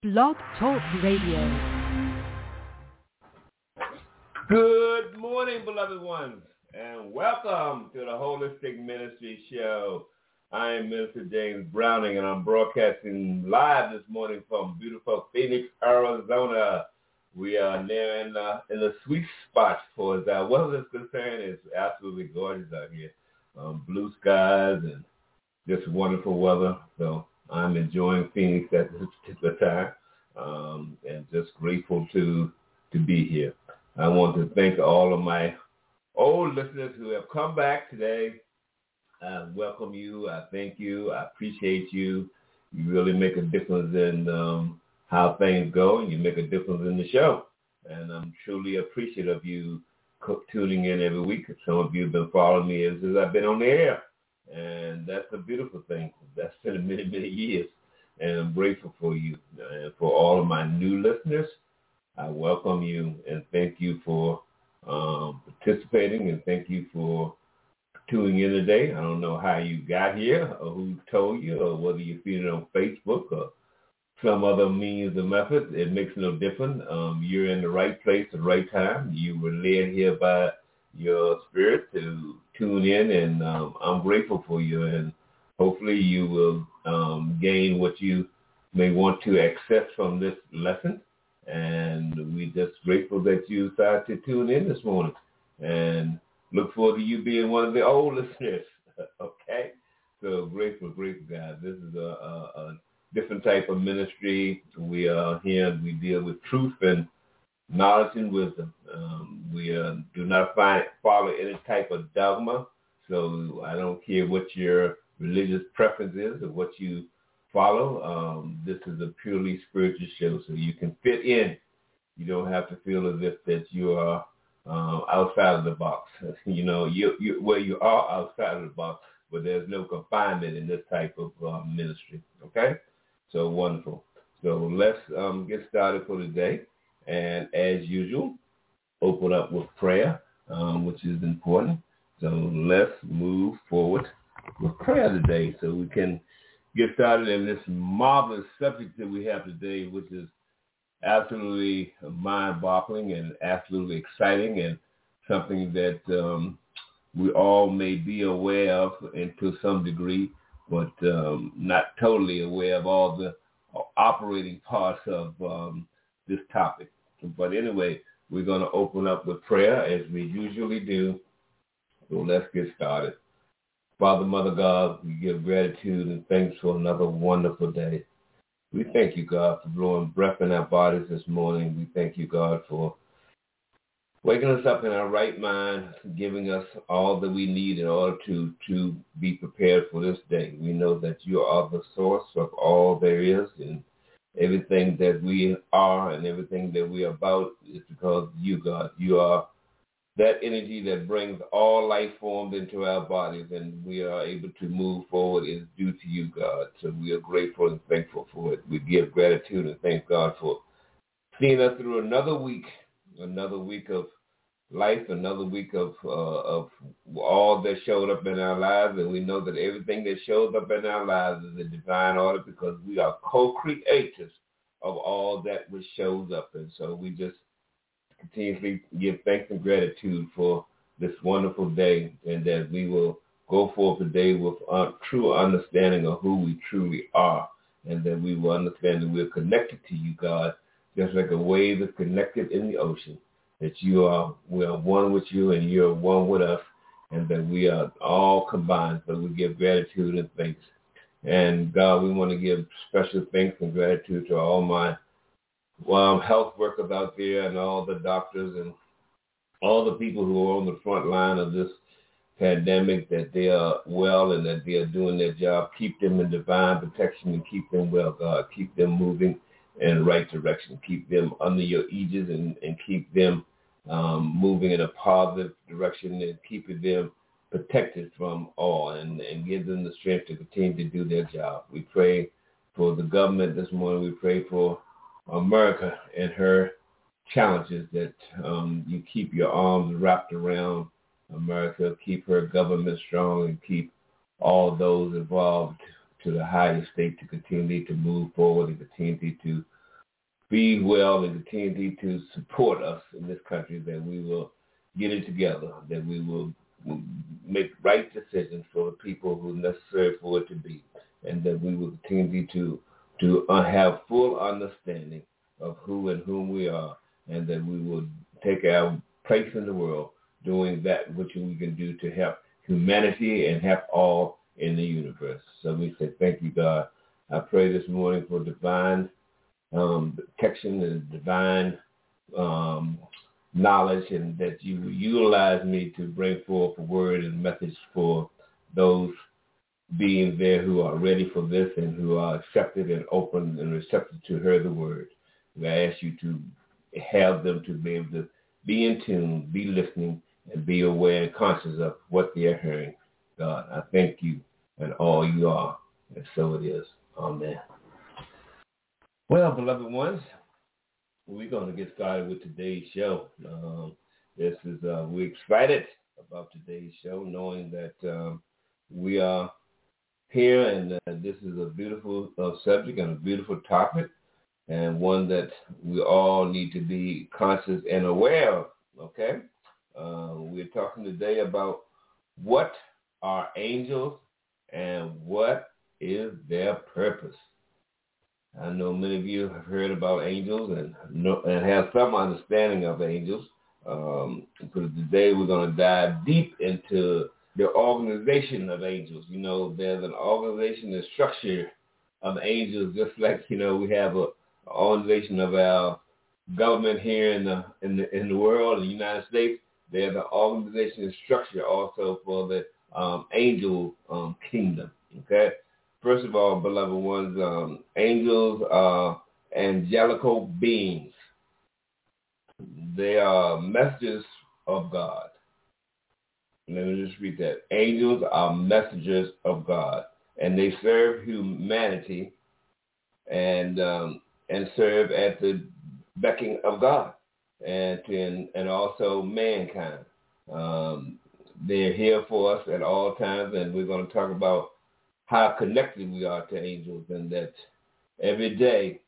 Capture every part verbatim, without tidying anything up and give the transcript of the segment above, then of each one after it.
Blog Talk Radio. Good morning, beloved ones, and welcome to the Holistic Ministry Show. I am Minister James Browning, and I'm broadcasting live this morning from beautiful Phoenix, Arizona. We are near in, uh, in the sweet spot for as our weather is concerned. It's absolutely gorgeous out here. Um, blue skies and just wonderful weather. So I'm enjoying Phoenix at this particular time, um, and just grateful to to be here. I want to thank all of my old listeners who have come back today. I welcome you. I thank you. I appreciate you. You really make a difference in um, how things go, and you make a difference in the show. And I'm truly appreciative of you co- tuning in every week. Some of you have been following me as, as I've been on the air, and that's a beautiful thing. That's been many, many years, and I'm grateful for you. And for all of my new listeners, I welcome you and thank you for um, participating, and thank you for tuning in today. I don't know how you got here or who told you, or whether you're feeling on Facebook or some other means or method. It makes no difference. Um, you're in the right place at the right time. You were led here by your spirit to tune in, and um, I'm grateful for you. And hopefully you will um, gain what you may want to access from this lesson. And we're just grateful that you decided to tune in this morning, and look forward to you being one of the old listeners. Okay? So grateful, grateful, guys. This is a, a, a different type of ministry. We are here, we deal with truth and knowledge and wisdom. Um, we uh, do not find, follow any type of dogma. So I don't care what your religious preference is or what you follow. Um, this is a purely spiritual show, so you can fit in. You don't have to feel as if that you are um, outside of the box. You know, you, you well, you are outside of the box, but there's no confinement in this type of um, ministry. Okay, so wonderful. So let's um, get started for today, and as usual, open up with prayer, um, which is important. So let's move forward with prayer today, so we can get started in this marvelous subject that we have today, which is absolutely mind-boggling and absolutely exciting, and something that um, we all may be aware of, and to some degree, but um, not totally aware of all the operating parts of um, this topic. But anyway, we're going to open up with prayer as we usually do. So let's get started. Father, Mother God, we give gratitude and thanks for another wonderful day. We thank you, God, for blowing breath in our bodies this morning. We thank you, God, for waking us up in our right mind, giving us all that we need in order to, to be prepared for this day. We know that you are the source of all there is, and everything that we are and everything that we are about is because of you, God. You are that energy that brings all life forms into our bodies, and we are able to move forward is due to you, God. So we are grateful and thankful for it. We give gratitude and thank God for seeing us through another week, another week of life, another week of uh, of all that showed up in our lives. And we know that everything that shows up in our lives is a divine order, because we are co-creators of all that which shows up. And so we just continuously give thanks and gratitude for this wonderful day, and that we will go forth today with a true understanding of who we truly are, and that we will understand that we're connected to you, God, just like a wave is connected in the ocean, that you are, we are one with you and you're one with us, and that we are all combined. So we give gratitude and thanks. And God, we want to give special thanks and gratitude to all my Um, health workers out there, and all the doctors and all the people who are on the front line of this pandemic, that they are well and that they are doing their job. Keep them in divine protection and keep them well, God. Keep them moving in the right direction. Keep them under your aegis, and, and keep them um, moving in a positive direction, and keeping them protected from all, and, and give them the strength to continue to do their job. We pray for the government this morning. We pray for America and her challenges, that um, you keep your arms wrapped around America, keep her government strong, and keep all those involved to the highest state to continue to move forward and continue to be well and continue to support us in this country, that we will get it together, that we will make right decisions for the people who are necessary for it to be, and that we will continue to to uh, have full understanding of who and whom we are, and that we will take our place in the world doing that which we can do to help humanity and help all in the universe. So we say thank you, God. I pray this morning for divine um, protection and divine um, knowledge, and that you will utilize me to bring forth a word and message for those beings there who are ready for this and who are accepted and open and receptive to hear the word. I ask you to have them to be able to be in tune, be listening, and be aware and conscious of what they are hearing. God, I thank you and all you are, and so it is. Amen. Well, beloved ones, we're going to get started with today's show. Um, this is uh, we're excited about today's show, knowing that um, we are here, and uh, this is a beautiful uh, subject and a beautiful topic, and one that we all need to be conscious and aware of. Okay, uh, we're talking today about what are angels and what is their purpose. I know many of you have heard about angels and know, and have some understanding of angels. Um, so today we're going to dive deep into the organization of angels. You know, there's an organization and structure of angels, just like, you know, we have a, a organization of our government here in the in the in the world, in the United States. There's an organization and structure also for the um, angel um, kingdom. Okay. First of all, beloved ones, um, angels are angelical beings. They are messengers of God. Let me just read that. Angels are messengers of God, and they serve humanity and um, and serve at the beckoning of God, and and, and also mankind. Um, they're here for us at all times, and we're going to talk about how connected we are to angels, and that every day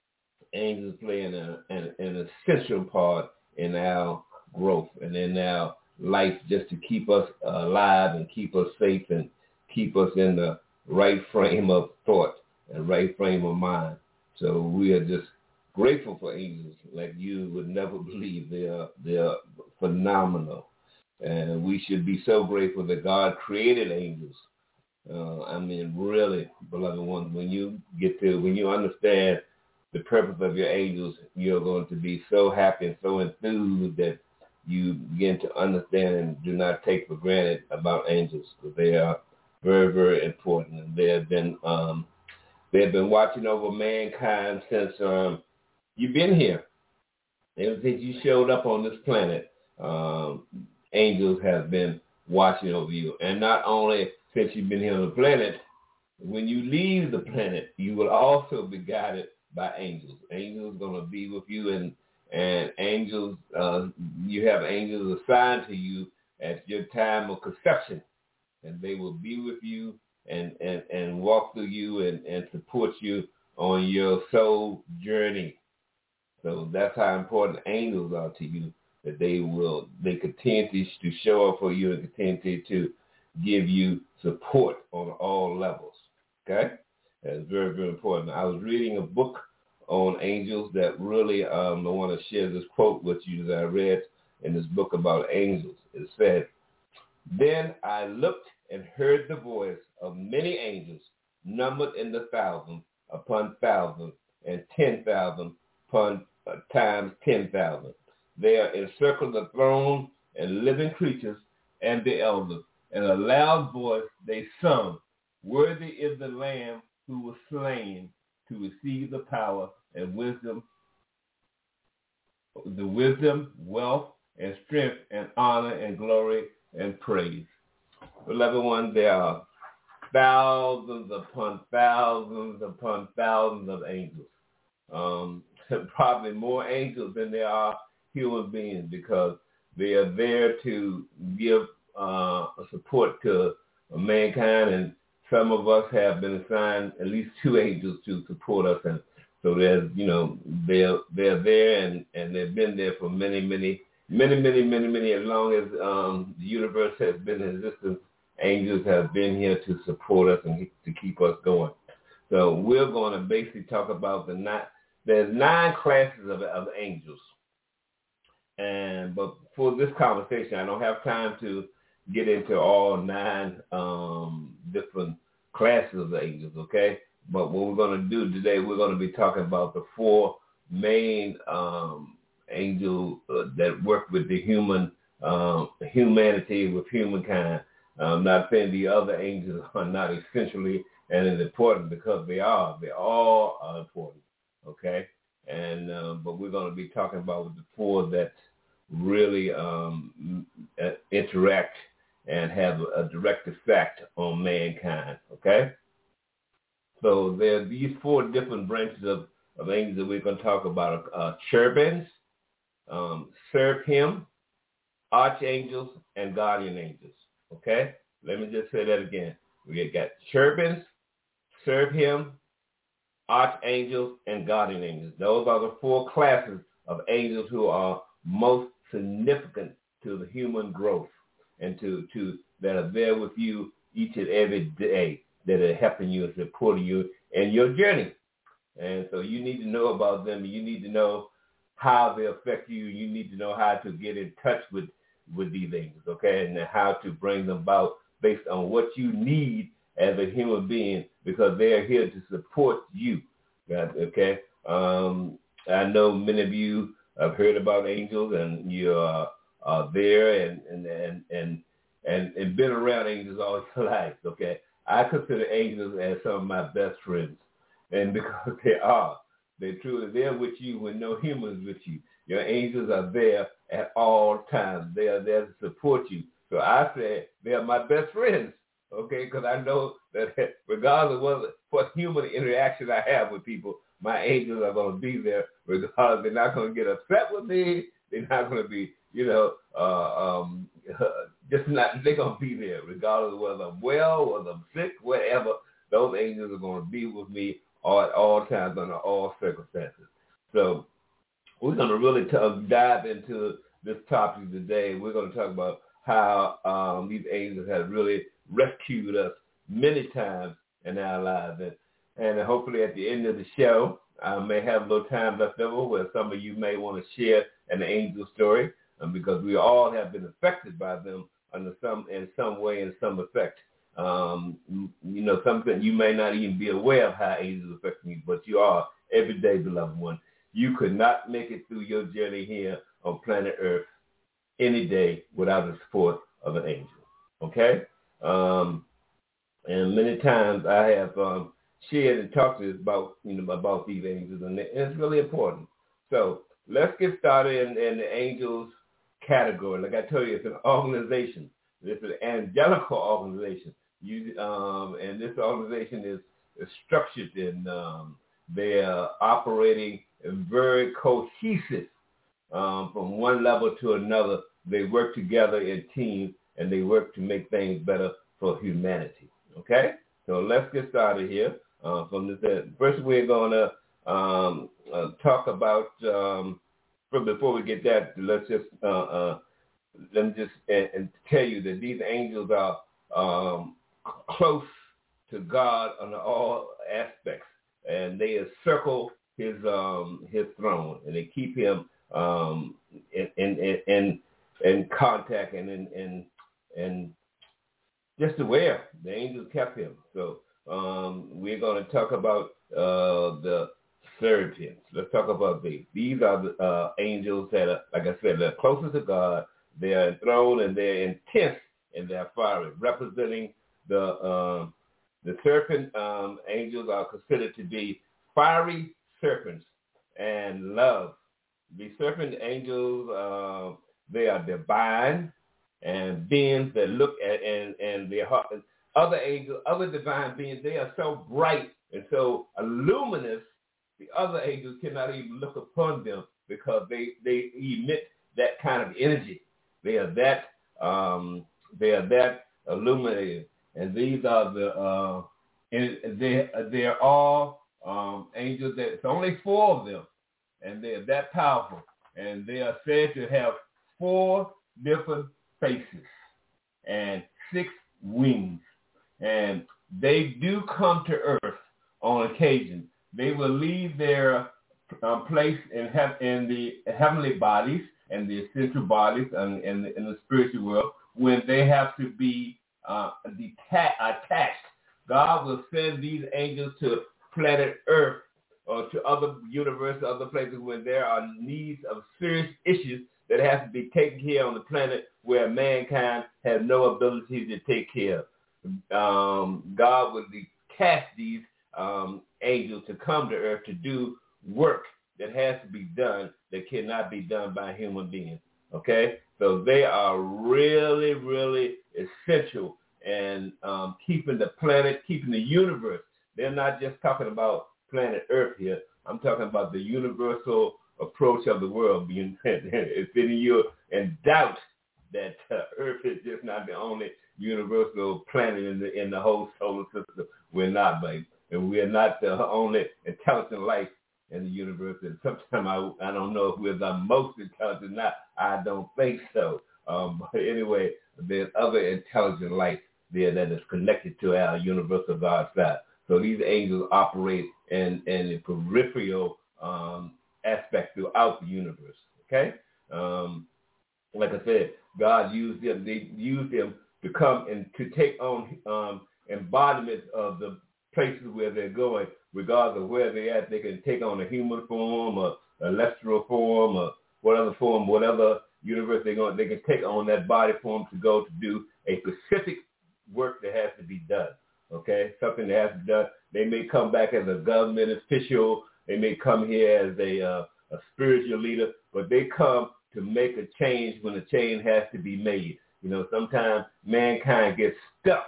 angels play an, an, an essential part in our growth and in our life, just to keep us alive and keep us safe and keep us in the right frame of thought and right frame of mind. So we are just grateful for angels like you would never believe. They are, they are phenomenal. And we should be so grateful that God created angels. Uh, I mean, really, beloved ones, when you get to, when you understand the purpose of your angels, you're going to be so happy and so enthused that you begin to understand and do not take for granted about angels, because they are very, very important. And they have been, um, they have been watching over mankind since um, you've been here. Ever since you showed up on this planet, um, angels have been watching over you. And not only since you've been here on the planet, when you leave the planet, you will also be guided by angels. Angels are going to be with you, and and angels, uh, you have angels assigned to you at your time of conception, and they will be with you and, and, and walk through you and, and support you on your soul journey. So that's how important angels are to you, that they will, they continue to show up for you and continue to give you support on all levels. Okay? That's very, very important. I was reading a book on angels that really, um, I want to share this quote with you that I read in this book about angels. It said, "Then I looked and heard the voice of many angels, numbered in the thousands upon thousands and ten thousand upon uh, times ten thousand. They are encircled the throne and living creatures and the elders. In a loud voice they sung, 'Worthy is the Lamb who was slain to receive the power and wisdom, the wisdom, wealth, and strength, and honor, and glory, and praise.'" Beloved one, there are thousands upon thousands upon thousands of angels. Um, probably more angels than there are human beings, because they are there to give uh, support to mankind, and some of us have been assigned at least two angels to support us, and So there's, you know, they're, they're there and, and they've been there for many, many, many, many, many, many, as long as um, the universe has been in existence, angels have been here to support us and to keep us going. So we're going to basically talk about the nine, there's nine classes of, of angels. And, but for this conversation, I don't have time to get into all nine um, different classes of angels, okay? But what we're going to do today, we're going to be talking about the four main um, angels uh, that work with the human um, humanity, with humankind. I'm not saying the other angels are not essentially and as important, because they are. They all are important, okay? And uh, but we're going to be talking about the four that really um, interact and have a direct effect on mankind, okay? So there are these four different branches of, of angels that we're going to talk about. Uh, cherubims, um, seraphim, archangels, and guardian angels, okay? Let me just say that again. We got cherubims, seraphim, archangels, and guardian angels. Those are the four classes of angels who are most significant to the human growth and to, to that are there with you each and every day, that are helping you and supporting you in your journey. And so you need to know about them. You need to know how they affect you. You need to know how to get in touch with, with these angels, okay, and how to bring them about based on what you need as a human being, because they are here to support you, okay? Um, I know many of you have heard about angels, and you are, are there and, and, and, and, and, and been around angels all your life, okay? I consider angels as some of my best friends, and because they are. They're truly there with you when no human is with you. Your angels are there at all times. They are there to support you. So I say they are my best friends, okay, because I know that regardless of what, what human interaction I have with people, my angels are going to be there regardless. They're not going to get upset with me. They're not going to be, you know, uh, um, just not, they're going to be there regardless of whether I'm well, whether I'm sick, whatever. Those angels are going to be with me all, at all times under all circumstances. So we're going to really t- dive into this topic today. We're going to talk about how um, these angels have really rescued us many times in our lives. And, and hopefully at the end of the show, I may have a little time left over where some of you may want to share an angel story, um, because we all have been affected by them under some, in some way, in some effect. Um, you know, something you may not even be aware of how angels affect you, but you are every day, beloved one. You could not make it through your journey here on planet Earth any day without the support of an angel, okay? Um, and many times I have um, shared and talked to you about, you know, about these angels, and it's really important. So let's get started in, in the angels category. Like I told you, it's an organization. It's an angelical organization. You, um, and this organization is, is structured and um, they are operating in very cohesive um, from one level to another. They work together in teams, and they work to make things better for humanity. Okay? So let's get started here. Uh, from this, first, we're going to um, uh, talk about, um, before we get that, let's just, uh, uh, let me just and, and tell you that these angels are um, close to God on all aspects, and they encircle his um, his throne, and they keep him um, in, in, in, in contact and in, in, in just aware. The angels kept him. So um, we're going to talk about uh, the seraphims. Let's talk about these. These are the uh, angels that are, like I said, they're closest to God. They are enthroned and they're intense in their fire, representing the uh, the serpent um, angels are considered to be fiery serpents and love. The serpent angels, uh, they are divine and beings that look at and and their heart. Other angels, other divine beings, they are so bright and so luminous. The other angels cannot even look upon them because they they emit that kind of energy. They are that um, they are that illuminated, and these are the uh, and they they are all um, angels that it's only four of them, and they're that powerful, and they are said to have four different faces and six wings, and they do come to earth on occasion. They will leave their um, place in, hev- in the heavenly bodies and the essential bodies and in the, in the spiritual world when they have to be uh, deta- attached. God will send these angels to planet Earth or to other universes, other places where there are needs of serious issues that have to be taken care of on the planet where mankind has no ability to take care of. Um, God would cast these um, angels to come to Earth to do work that has to be done that cannot be done by human beings. Okay? So they are really, really essential in um, keeping the planet, keeping the universe. They're not just talking about planet Earth here. I'm talking about the universal approach of the world. If any of you are in doubt that uh, Earth is just not the only universal planet in the in the whole solar system, we're not, baby. And we're not the only intelligent life in the universe. And sometimes I, I don't know if we're the most intelligent or not. I don't think so. Um, but anyway, there's other intelligent life there that is connected to our universal God side. So these angels operate in, in the peripheral um, aspect throughout the universe, okay? Um, like I said, God used them. They used them to come and to take on um, embodiments of the places where they're going, regardless of where they're at. They can take on a human form, a, a celestial form, or whatever form, whatever universe they're going. They can take on that body form to go to do a specific work that has to be done. Okay, something that has to be done. They may come back as a government official. They may come here as a uh, a spiritual leader, but they come to make a change when a change has to be made. You know, sometimes mankind gets stuck.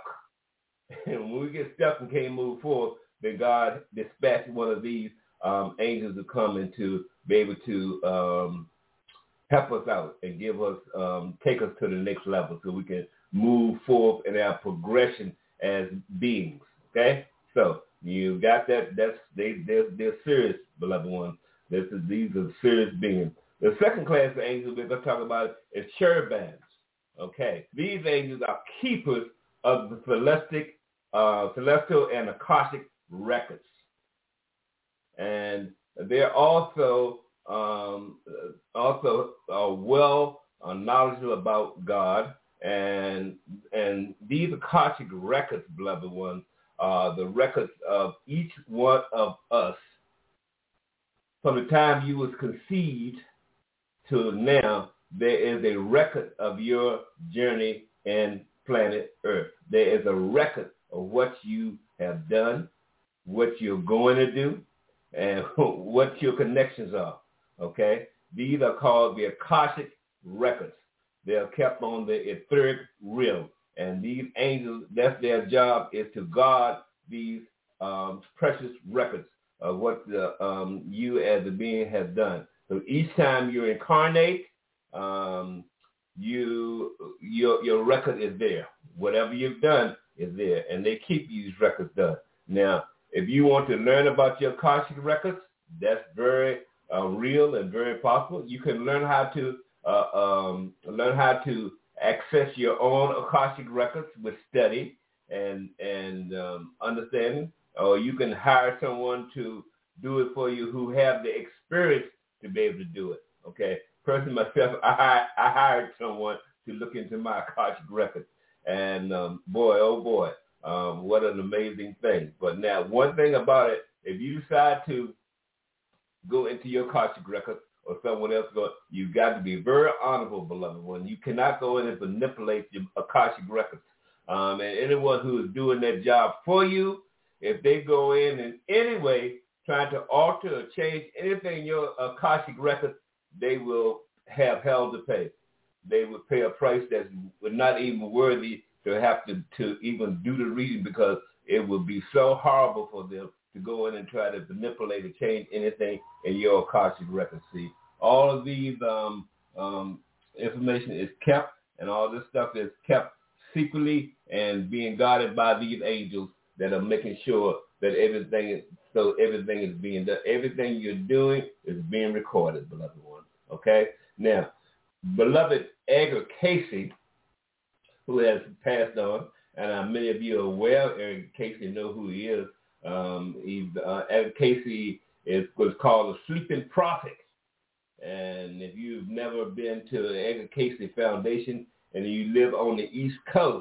And when we get stuck and can't move forward, then God dispatched one of these um, angels to come and to be able to um, help us out and give us, um, take us to the next level so we can move forward in our progression as beings. Okay? So you got that. That's they they're, they're serious, beloved ones. This is these are serious beings. The second class of angels we're going to talk about is cherubims. Okay, these angels are keepers of the celestic, uh, celestial and akashic records, and they're also um, also uh, well uh, knowledgeable about God. And and these akashic records, beloved ones, are the records of each one of us from the time you was conceived to now. There is a record of your journey in planet Earth. There is a record of what you have done, what you're going to do, and what your connections are. Okay? These are called the akashic records. They are kept on the etheric realm. And these angels, that's their job, is to guard these um, precious records of what the, um, you as a being has done. So each time you incarnate, um, you your your record is there. Whatever you've done is there, and they keep these records done. Now, if you want to learn about your Akashic records, that's very uh, real and very possible. You can learn how to Uh, um, learn how to access your own Akashic records with study and and um, understanding, or you can hire someone to do it for you who have the experience to be able to do it. Okay, personally myself, I I hired someone to look into my Akashic records, and um, boy, oh boy, um, what an amazing thing! But now, one thing about it, if you decide to go into your Akashic records, or someone else go, you've got to be very honorable, beloved one. You cannot go in and manipulate your Akashic records. Um, and anyone who is doing that job for you, if they go in in any way trying to alter or change anything in your Akashic records, they will have hell to pay. They would pay a price that's not even worthy to have to, to even do the reading, because it would be so horrible for them to go in and try to manipulate or change anything in your Akashic records. See, all of these um, um, information is kept, and all this stuff is kept secretly and being guarded by these angels that are making sure that everything so everything is being done. Everything you're doing is being recorded, beloved ones. Okay? Now, beloved Edgar Cayce, who has passed on, and uh, many of you are aware, Edgar Cayce know who he is. Um, he, uh, Edgar Cayce is was called the Sleeping Prophet. And if you've never been to the Edgar Cayce Foundation and you live on the East Coast,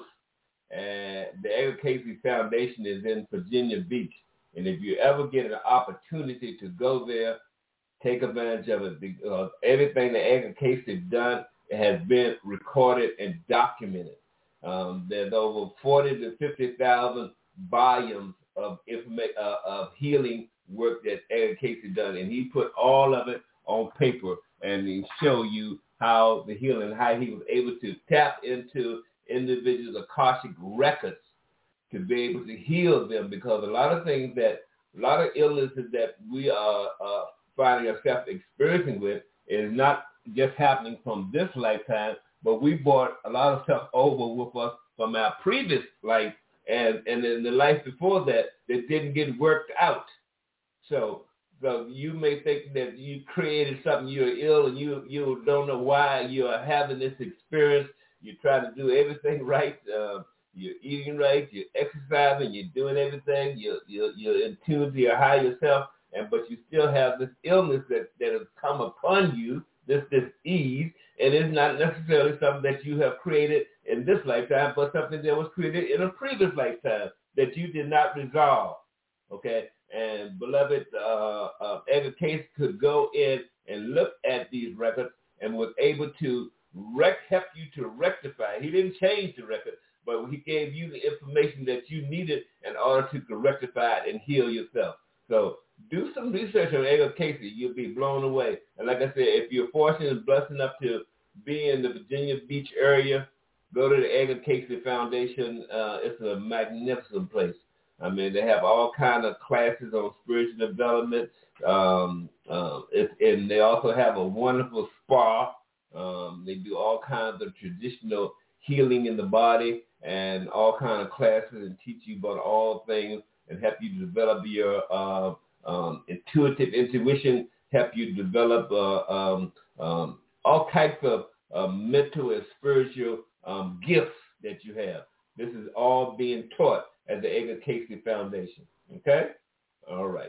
and the Edgar Cayce Foundation is in Virginia Beach. And if you ever get an opportunity to go there, take advantage of it, because everything that Edgar Cayce has done has been recorded and documented. Um, there's over forty to fifty thousand volumes of informa- uh, of healing work that Edgar Cayce done, and he put all of it on paper and he show you how the healing, how he was able to tap into individuals' Akashic records to be able to heal them, because a lot of things that, a lot of illnesses that we are uh, finding ourselves experiencing with is not just happening from this lifetime, but we brought a lot of stuff over with us from our previous life and, and in the life before that that didn't get worked out. So So you may think that you created something, you're ill, and you, you don't know why you are having this experience. You're trying to do everything right. Uh, you're eating right. You're exercising. You're doing everything. You're, you're, you're in tune to your higher self, and but you still have this illness that, that has come upon you, this disease, and it's not necessarily something that you have created in this lifetime, but something that was created in a previous lifetime that you did not resolve, okay? And beloved, uh, uh, Edgar Cayce could go in and look at these records and was able to rec- help you to rectify. He didn't change the record, but he gave you the information that you needed in order to rectify it and heal yourself. So do some research on Edgar Cayce. You'll be blown away. And like I said, if you're fortunate and blessed enough to be in the Virginia Beach area, go to the Edgar Cayce Foundation. Uh, it's a magnificent place. I mean, they have all kinds of classes on spiritual development, um, um, it, and they also have a wonderful spa. Um, they do all kinds of traditional healing in the body and all kinds of classes and teach you about all things and help you develop your uh, um, intuitive intuition, help you develop uh, um, um, all types of uh, mental and spiritual um, gifts that you have. This is all being taught at the Edgar Cayce Foundation. Okay? All right.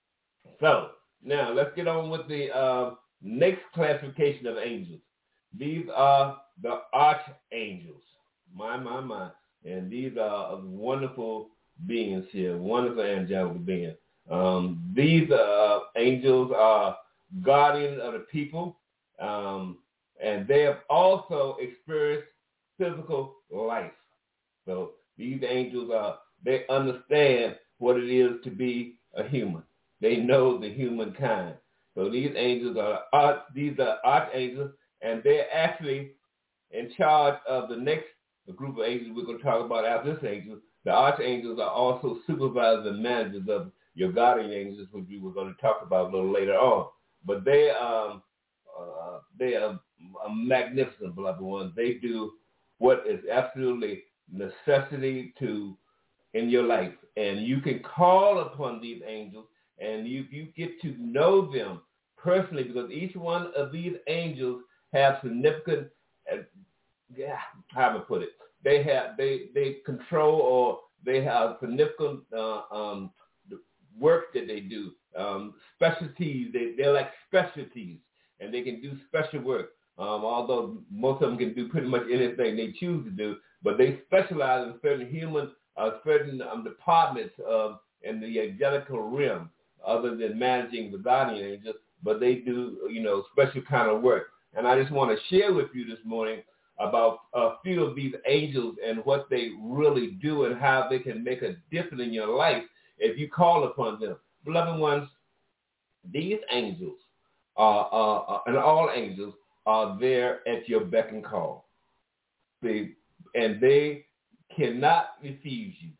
So now let's get on with the uh, next classification of angels. These are the archangels. My, my, my. And these are wonderful beings here, wonderful angelic beings. Um, these uh, angels are guardians of the people, um, and they have also experienced physical life. So these angels are, they understand what it is to be a human. They know the humankind. So these angels are arch, these are archangels, and they're actually in charge of the next group of angels we're going to talk about after this angel. The archangels are also supervisors and managers of your guardian angels, which we were going to talk about a little later on. But they um uh, they are, are magnificent, beloved ones. They do what is absolutely necessity to in your life, and you can call upon these angels, and you you get to know them personally, because each one of these angels have significant uh, yeah how to put it they have they they control, or they have significant uh, um work that they do, um specialties. They they're like specialties, and they can do special work. Um, although most of them can do pretty much anything they choose to do, but they specialize in certain human, uh, certain um, departments of in the angelical realm, other than managing the guardian angels. But they do, you know, special kind of work. And I just want to share with you this morning about a few of these angels and what they really do and how they can make a difference in your life if you call upon them. Beloved ones, these angels are, uh, uh, and all angels, are there at your beck and call. They, and they cannot refuse you.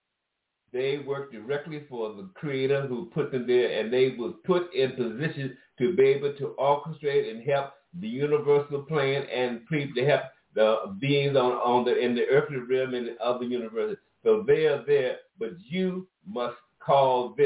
They work directly for the Creator who put them there, and they were put in position to be able to orchestrate and help the universal plan and to help the beings on, on the in the earthly realm and of the universe. So they are there, but you must call them.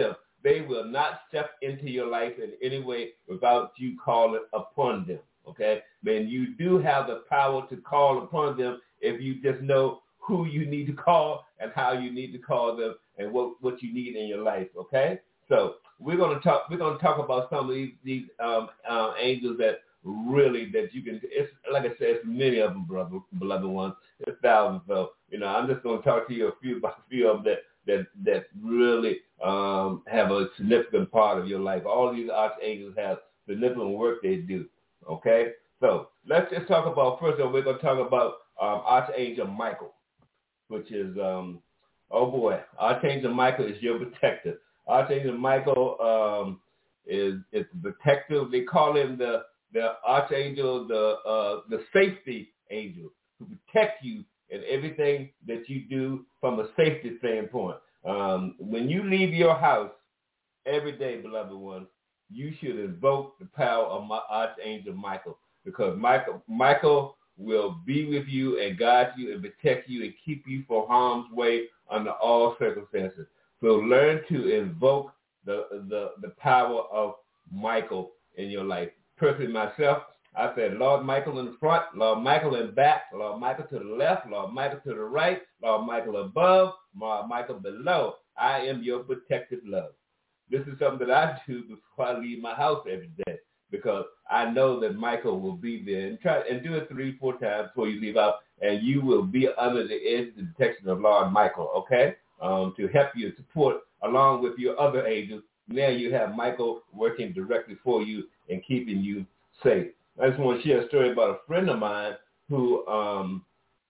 they will not step into your life in any way without you calling upon them, okay? And you do have the power to call upon them if you just know who you need to call and how you need to call them and what, what you need in your life, okay? So we're going to talk we're going to talk about some of these, these um, uh, angels that really that you can, it's like I said, it's many of them, brother, beloved ones. There's thousands. So, you know, I'm just going to talk to you a few about a few of them that that that really um, have a significant part of your life. All these archangels have significant work they do. Okay, so let's just talk about first of all. We're going to talk about um, Archangel Michael, which is um, oh boy, Archangel Michael is your protector. Archangel Michael um, is is the protector. They call him the the archangel, the uh, the safety angel, to protect you in everything that you do from a safety standpoint. Um, when you leave your house every day, beloved ones, you should invoke the power of my Archangel Michael, because Michael Michael will be with you and guide you and protect you and keep you from harm's way under all circumstances. So learn to invoke the the, the power of Michael in your life. Personally, myself, I said, Lord Michael in the front, Lord Michael in back, Lord Michael to the left, Lord Michael to the right, Lord Michael above, Lord Michael below. I am your protective love. This is something that I do before I leave my house every day, because I know that Michael will be there. And try and do it three, four times before you leave out, and you will be under the edge of the protection of Lord Michael, okay, um, to help you support along with your other angels. Now you have Michael working directly for you and keeping you safe. I just want to share a story about a friend of mine who um,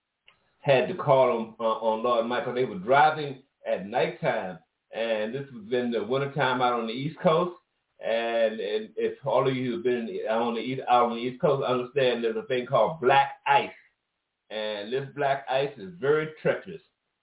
had to call on, uh, on Lord Michael. They were driving at nighttime, and this was in the wintertime out on the East Coast. And, and if all of you have been on the East, out on the East Coast, understand there's a thing called black ice. And this black ice is very treacherous.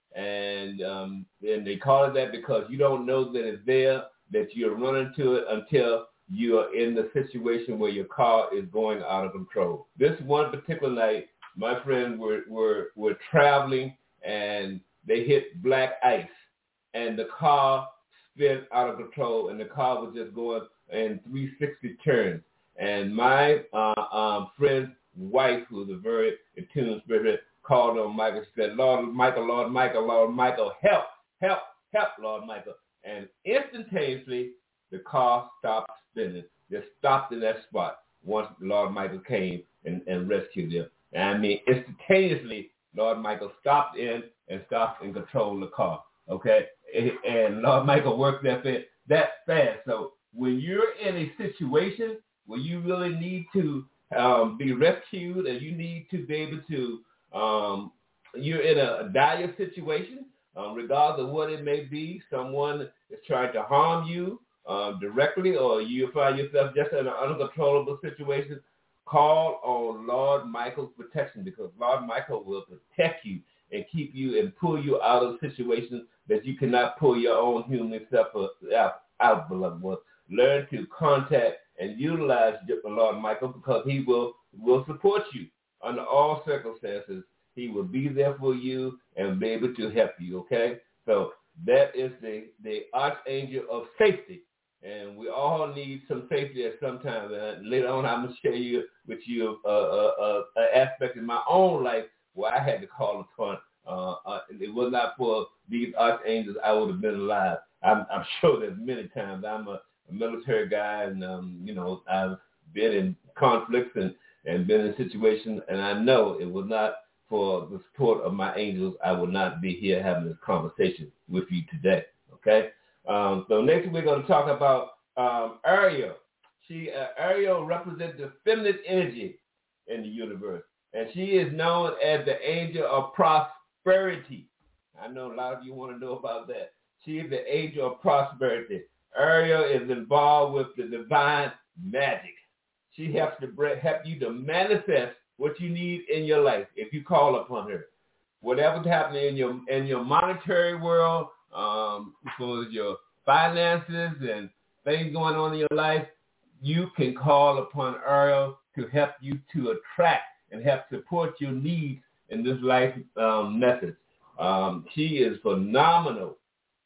And, um, and they call it that because you don't know that it's there, that you're running to it until you are in the situation where your car is going out of control. This one particular night, my friends were, were, were traveling, and they hit black ice, and the car spin out of control, and the car was just going in three sixty turns. And my uh, um, friend's wife, who's a very attuned spirit, called on Michael. She said, Lord Michael, Lord Michael, Lord Michael, help, help, help, Lord Michael. And instantaneously, the car stopped spinning. Just stopped in that spot once Lord Michael came and, and rescued them. And I mean, instantaneously, Lord Michael stopped in and stopped and controlled the car. Okay? And Lord Michael worked that fit that fast. So when you're in a situation where you really need to um, be rescued and you need to be able to, um, you're in a, a dire situation, um, regardless of what it may be, someone is trying to harm you uh, directly, or you find yourself just in an uncontrollable situation, call on Lord Michael's protection, because Lord Michael will protect you and keep you and pull you out of situations that you cannot pull your own human self out, out, beloved ones. Learn to contact and utilize Lord Michael, because he will, will support you under all circumstances. He will be there for you and be able to help you, okay? So that is the, the archangel of safety. And we all need some safety at some time. And later on, I'm going to share you with you an uh, uh, uh, aspect in my own life where I had to call upon. Uh, uh, it was not for these archangels, I would have been alive. I'm, I'm sure there's many times. I'm a, a military guy, and, um, you know, I've been in conflicts and, and been in situations, and I know it was not for the support of my angels, I would not be here having this conversation with you today, okay? Um, so next we're going to talk about um, Ariel. She uh, Ariel represents the feminine energy in the universe, and she is known as the angel of prosperity. I know a lot of you want to know about that. She is the angel of prosperity. Ariel is involved with the divine magic. She helps to help you to manifest what you need in your life if you call upon her. Whatever's happening in your in your monetary world, um, as far as your finances and things going on in your life, you can call upon Ariel to help you to attract and help support your needs in this life um, method. Um, she is phenomenal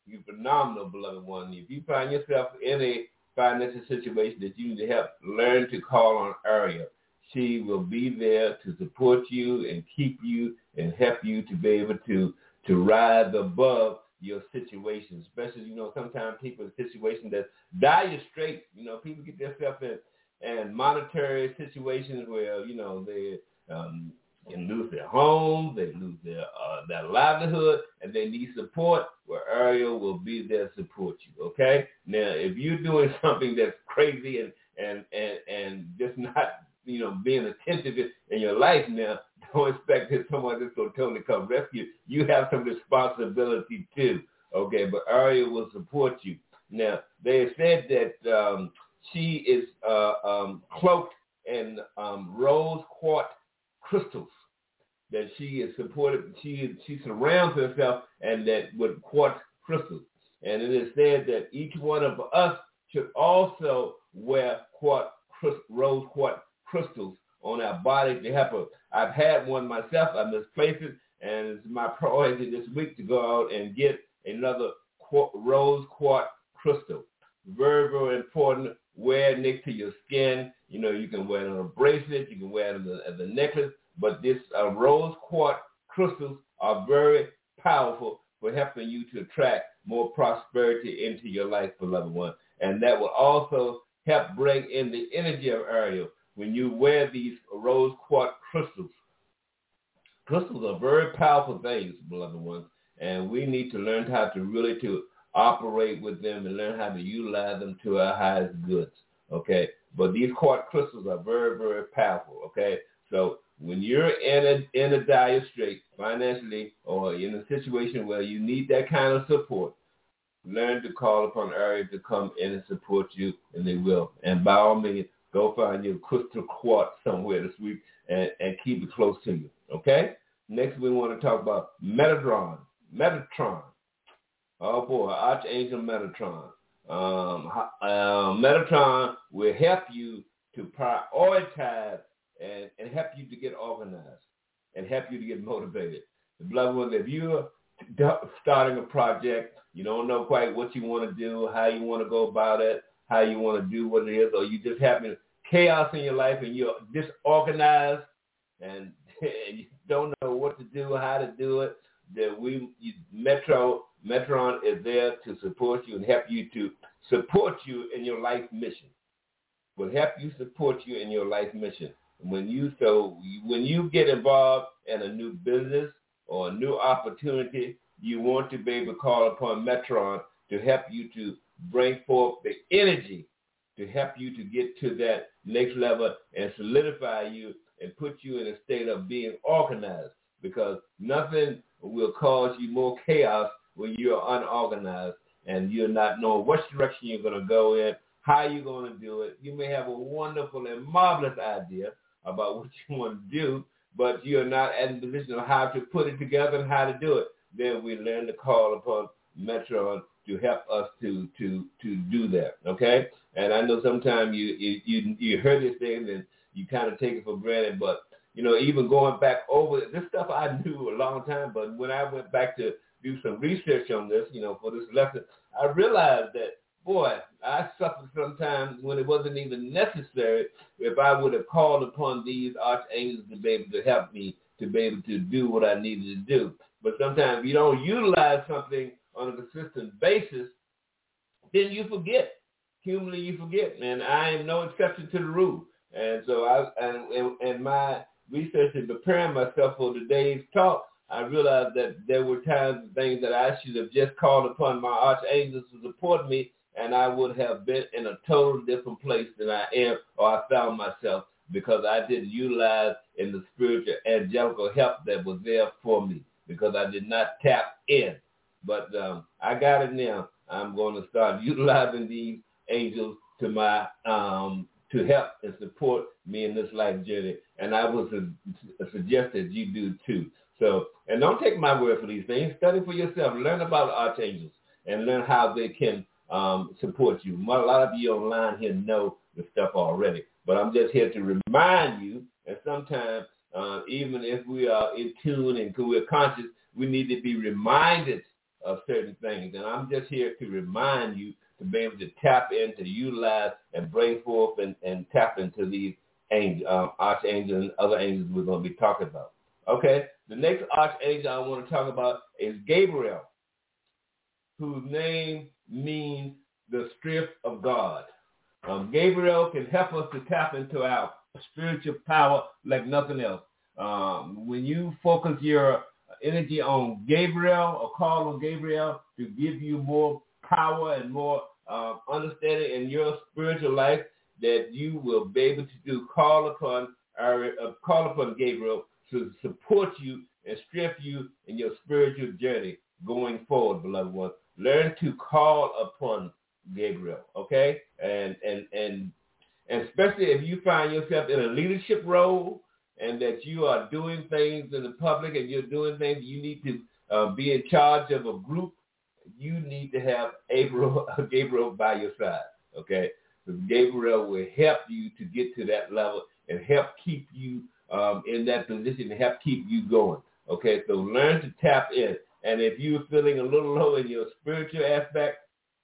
You're phenomenal, beloved one. If you find yourself in a financial situation that you need to help, learn to call on Ariel. She will be there to support you and keep you and help you to be able to, to rise above your situation. Especially, you know, sometimes people in situations that dire straits, you know, people get themselves in and monetary situations where, you know, they um, can lose their home, they lose their uh, their livelihood, and they need support, where Ariel will be there to support you, okay? Now, if you're doing something that's crazy and, and, and, and just not, you know, being attentive in your life now, don't expect that someone just going to totally come rescue you. You have some responsibility too, okay? But Ariel will support you. Now, they said that um, she is uh, um, cloaked in um, rose quartz crystals, that she is supported, she she surrounds herself and that with quartz crystals. And it is said that each one of us should also wear quartz, rose quartz crystals on our body to help us. I've had one myself, I misplaced it, and it's my priority this week to go out and get another qu- rose quartz crystal. Very, very important. Wear it next to your skin. You know, you can wear it on a bracelet, you can wear it as a, as a necklace, but this uh, rose quartz crystals are very powerful for helping you to attract more prosperity into your life, beloved one. And that will also help bring in the energy of Ariel when you wear these rose quartz crystals. Crystals are very powerful things, beloved ones, and we need to learn how to really to operate with them and learn how to utilize them to our highest goods, okay? But these quartz crystals are very, very powerful, okay? So when you're in a, in a dire strait financially or in a situation where you need that kind of support, learn to call upon Ariel to come in and support you, and they will. And by all means, go find your crystal quartz somewhere this week and, and keep it close to you, okay? Next, we want to talk about Metatron. Metatron. Oh, boy, Archangel Metatron. Um, uh, Metatron will help you to prioritize and, and help you to get organized and help you to get motivated. The beloved ones, if you're starting a project, you don't know quite what you want to do, how you want to go about it, how you want to do what it is, or you just having chaos in your life and you're disorganized and you don't know what to do, how to do it, then we, you, Metro, Metron is there to support you and help you to support you in your life mission. Will help you support you in your life mission. When you so when you get involved in a new business or a new opportunity, you want to be able to call upon Metron to help you to bring forth the energy to help you to get to that next level and solidify you and put you in a state of being organized, because nothing will cause you more chaos when you're unorganized and you're not knowing which direction you're going to go in, how you're going to do it. You may have a wonderful and marvelous idea about what you want to do, but you're not in the position of how to put it together and how to do it. Then we learn to call upon Metron to help us to to to do that, okay? And I know sometimes you you you, you hear this thing and you kind of take it for granted, but, you know, even going back over this stuff I knew a long time, but when I went back to do some research on this, you know, for this lesson, I realized that, boy, I suffered sometimes when it wasn't even necessary if I would have called upon these archangels to be able to help me to be able to do what I needed to do. But sometimes if you don't utilize something on a consistent basis, then you forget. Humanly, you forget. And I am no exception to the rule. And so I, and, and, and my research and preparing myself for today's talk, I realized that there were times and things that I should have just called upon my archangels to support me, and I would have been in a total different place than I am or I found myself, because I didn't utilize in the spiritual angelical help that was there for me, because I did not tap in. But um, I got it now. I'm going to start utilizing these angels to my um, to help and support me in this life journey, and I would su- suggest that you do too. So, and don't take my word for these things. Study for yourself. Learn about archangels and learn how they can um, support you. A lot of you online here know the stuff already, but I'm just here to remind you, and sometimes uh, even if we are in tune and we're conscious, we need to be reminded of certain things. And I'm just here to remind you to be able to tap in, to utilize, and bring forth and, and tap into these angel, um, archangels and other angels we're going to be talking about. Okay, the next archangel I want to talk about is Gabriel, whose name means the strength of God. Um, Gabriel can help us to tap into our spiritual power like nothing else. Um, when you focus your energy on Gabriel or call on Gabriel to give you more power and more uh, understanding in your spiritual life, that you will be able to do call upon our, uh, call upon Gabriel to support you and strengthen you in your spiritual journey going forward, beloved one. Learn to call upon Gabriel, okay? And and and and especially if you find yourself in a leadership role and that you are doing things in the public and you're doing things, you need to uh, be in charge of a group, you need to have Gabriel, Gabriel by your side, okay? Because Gabriel will help you to get to that level and help keep you um, in that position and help keep you going, okay? So learn to tap in. And if you're feeling a little low in your spiritual aspect,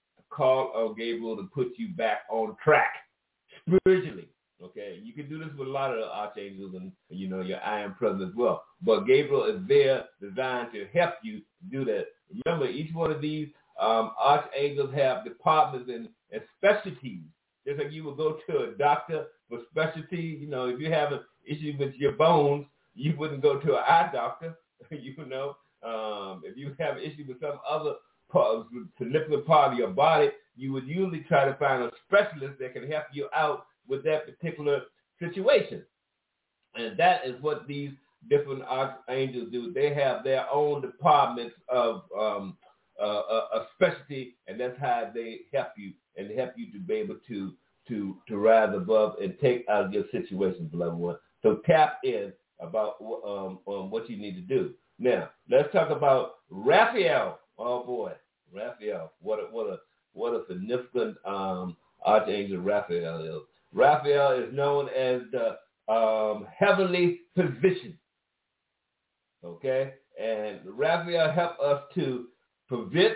call on Gabriel to put you back on track spiritually, okay? You can do this with a lot of the archangels and, you know, your iron presence as well. But Gabriel is there designed to help you do that. Remember, each one of these um, archangels have departments and, and specialties. Just like you would go to a doctor for specialty, you know, if you have an issue with your bones, you wouldn't go to an eye doctor, you know. Um, if you have an issue with some other part, significant part of your body, you would usually try to find a specialist that can help you out with that particular situation. And that is what these different archangels do. They have their own departments of um, uh, a, a specialty, and that's how they help you and help you to be able to to to rise above and take out of your situation, beloved one. So tap in about um, um, what you need to do. Now, let's talk about Raphael. Oh boy, Raphael! What a what a what a significant um, archangel Raphael is. Raphael is known as the um, heavenly physician. Okay, and Raphael helps us to prevent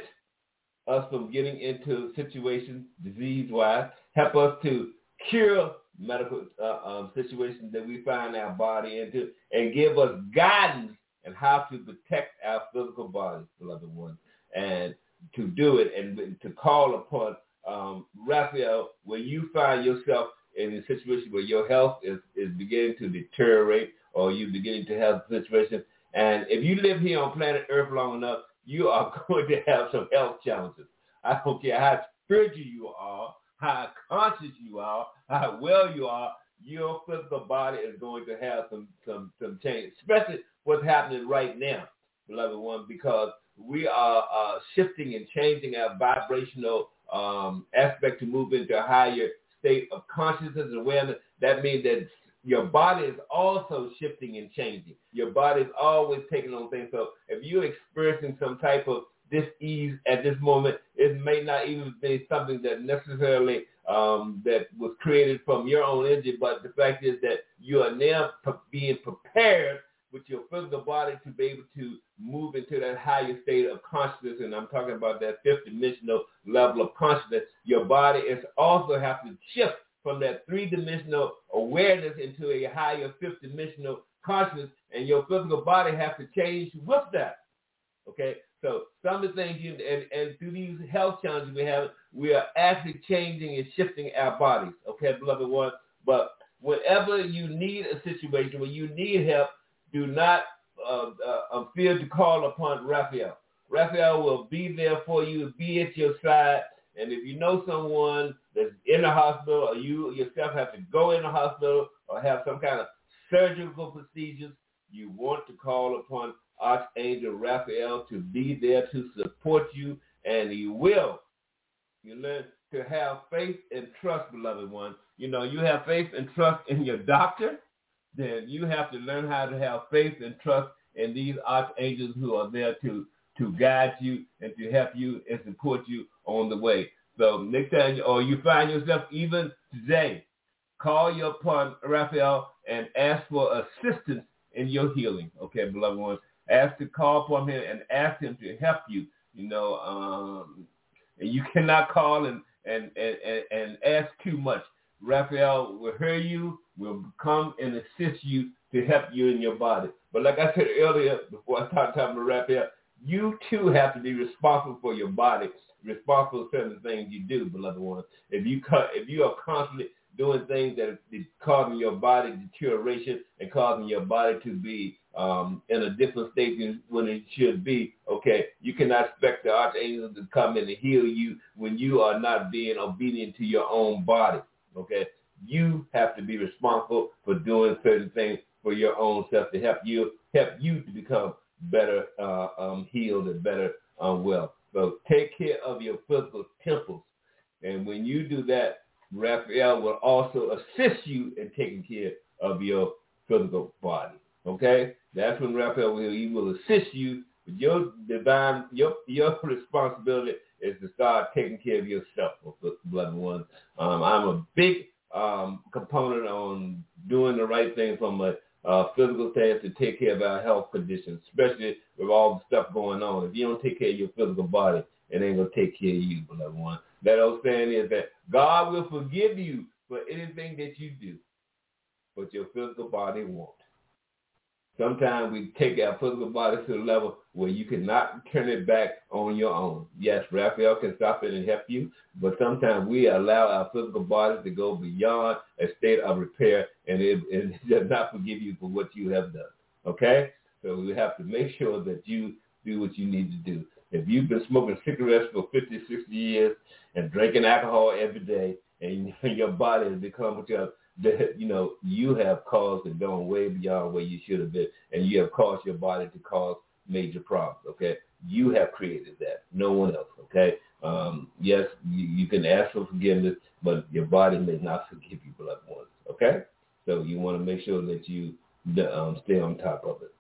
us from getting into situations disease-wise, help us to cure medical uh, um, situations that we find our body into, and give us guidance on how to protect our physical bodies, beloved ones, and to do it and to call upon um, Raphael when you find yourself in a situation where your health is, is beginning to deteriorate or you're beginning to have a situation. And if you live here on planet Earth long enough, you are going to have some health challenges. I don't care how spiritual you are, how conscious you are, how well you are, your physical body is going to have some, some, some change, especially what's happening right now, beloved one, because we are uh, shifting and changing our vibrational um, aspect to move into a higher state of consciousness and awareness. That means that your body is also shifting and changing. Your body is always taking on things. So if you're experiencing some type of dis-ease at this moment, it may not even be something that necessarily um, that was created from your own energy, but the fact is that you are now p- being prepared with your physical body to be able to move into that higher state of consciousness, and I'm talking about that fifth dimensional level of consciousness. Your body is also have to shift from that three-dimensional awareness into a higher fifth-dimensional consciousness, and your physical body has to change with that, okay? So some of the things, you, and, and through these health challenges we have, we are actually changing and shifting our bodies, okay, beloved one? But whenever you need a situation where you need help, do not uh, uh, fear to call upon Raphael. Raphael will be there for you, be at your side. And if you know someone that's in the hospital or you yourself have to go in the hospital or have some kind of surgical procedures, you want to call upon Archangel Raphael to be there to support you, and he will. You learn to have faith and trust, beloved one. You know, you have faith and trust in your doctor, then you have to learn how to have faith and trust in these archangels who are there to, to guide you and to help you and support you on the way. So next time, or you find yourself even today, call your upon Raphael and ask for assistance in your healing. Okay, beloved ones, ask to call upon him and ask him to help you You know, um, and you cannot call and, and, and, and ask too much. Raphael will hear you, will come and assist you to help you in your body. But like I said earlier, before I started talking to Raphael, you too have to be responsible for your body, responsible for certain things you do, beloved ones. If you if you are constantly doing things that are causing your body deterioration and causing your body to be um, in a different state than when it should be, okay, you cannot expect the archangels to come in and heal you when you are not being obedient to your own body, okay? You have to be responsible for doing certain things for your own self to help you, help you to become better uh, um, healed and better um, well. So take care of your physical temples. And when you do that, Raphael will also assist you in taking care of your physical body. Okay? That's when Raphael will, he will assist you. Your divine, your your responsibility is to start taking care of yourself, beloved ones. Um, I'm a big um, component on doing the right thing from a uh, physical stance to take care of our health conditions, especially with all the stuff going on. If you don't take care of your physical body, it ain't going to take care of you, beloved one. That old saying is that God will forgive you for anything that you do, but your physical body won't. Sometimes we take our physical body to the level where you cannot turn it back on your own. Yes, Raphael can stop it and help you, but sometimes we allow our physical bodies to go beyond a state of repair, and it, it does not forgive you for what you have done, okay? So we have to make sure that you do what you need to do. If you've been smoking cigarettes for fifty, sixty years and drinking alcohol every day, and your body has become what you have, that, you know, you have caused it going way beyond where you should have been, and you have caused your body to cause major problems, okay? You have created that, no one else, okay? Um, yes, you, you can ask for forgiveness, but your body may not forgive you, beloved ones, okay? So you want to make sure that you um, stay on top of it.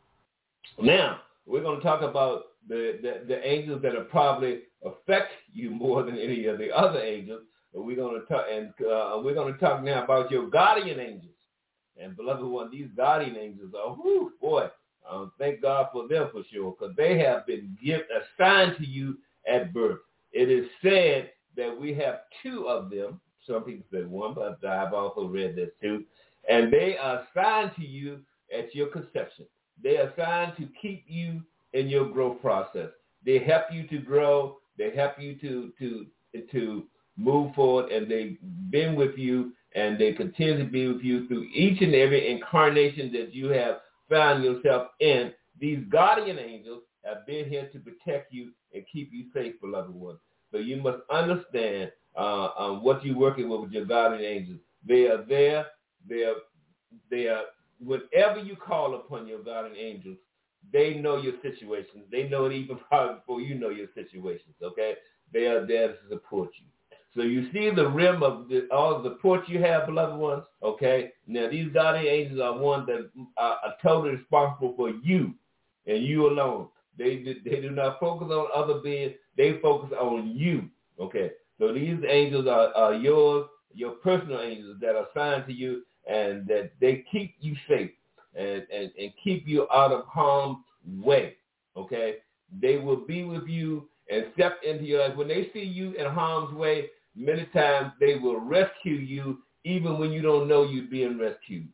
Now, we're going to talk about the, the, the angels that will probably affect you more than any of the other angels. We're going to talk, and uh, we're going to talk now about your guardian angels. And beloved one, these guardian angels are, whoo, boy, um, thank God for them for sure, because they have been give, assigned to you at birth. It is said that we have two of them. Some people say one, but I've also read this too. And they are assigned to you at your conception. They are assigned to keep you in your growth process. They help you to grow. They help you to to to move forward, and they've been with you, and they continue to be with you through each and every incarnation that you have found yourself in. These guardian angels have been here to protect you and keep you safe, beloved ones. So you must understand uh, um, what you're working with with your guardian angels. They are there. They are, they are, whenever you call upon your guardian angels, they know your situations. They know it even probably before you know your situations, okay? They are there to support you. So you see the rim of the, all the support you have, beloved ones, okay? Now, these guardian angels are ones that are, are totally responsible for you and you alone. They, they do not focus on other beings. They focus on you, okay? So these angels are, are yours, your personal angels that are assigned to you, and that they keep you safe and, and, and keep you out of harm's way, okay? They will be with you and step into your life. When they see you in harm's way, many times they will rescue you even when you don't know you're being rescued.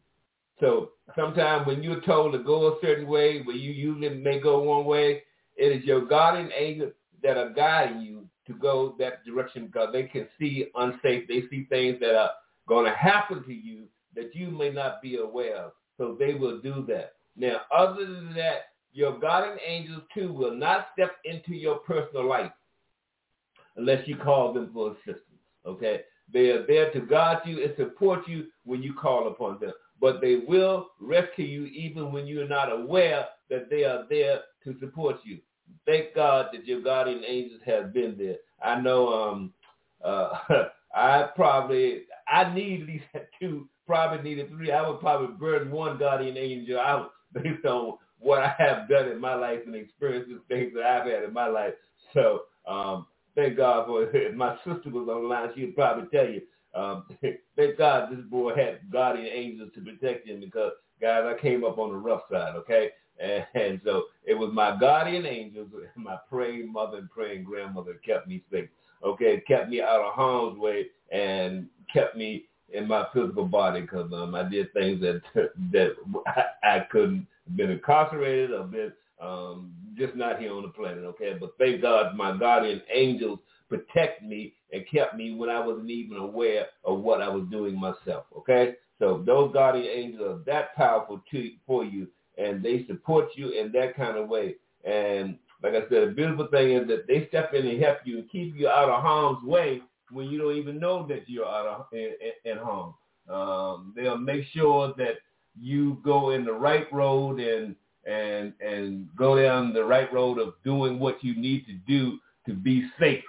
So sometimes when you're told to go a certain way, where you usually may go one way, it is your guardian angels that are guiding you to go that direction, because they can see unsafe. They see things that are going to happen to you that you may not be aware of. So they will do that. Now, other than that, your guardian angels, too, will not step into your personal life unless you call them for assistance, okay? They are there to guide you and support you when you call upon them. But they will rescue you even when you're not aware that they are there to support you. Thank God that your guardian angels have been there. I know um, uh, I probably, I need at least two, probably needed three. I would probably burn one guardian angel out based on what I have done in my life and experiences, things that I've had in my life. So um, thank God for it. If my sister was on the line, she would probably tell you, um, thank God this boy had guardian angels to protect him, because, guys, I came up on the rough side, okay? And, and so it was my guardian angels, my praying mother and praying grandmother kept me safe. Okay, it kept me out of harm's way and kept me in my physical body because um, I did things that that I, I couldn't have been incarcerated or been um, just not here on the planet. Okay, but thank God my guardian angels protect me and kept me when I wasn't even aware of what I was doing myself. Okay, so those guardian angels are that powerful to, for you, and they support you in that kind of way. And like I said, the beautiful thing is that they step in and help you and keep you out of harm's way when you don't even know that you're out of in, in, in harm. Um, they'll make sure that you go in the right road and and and go down the right road of doing what you need to do to be safe.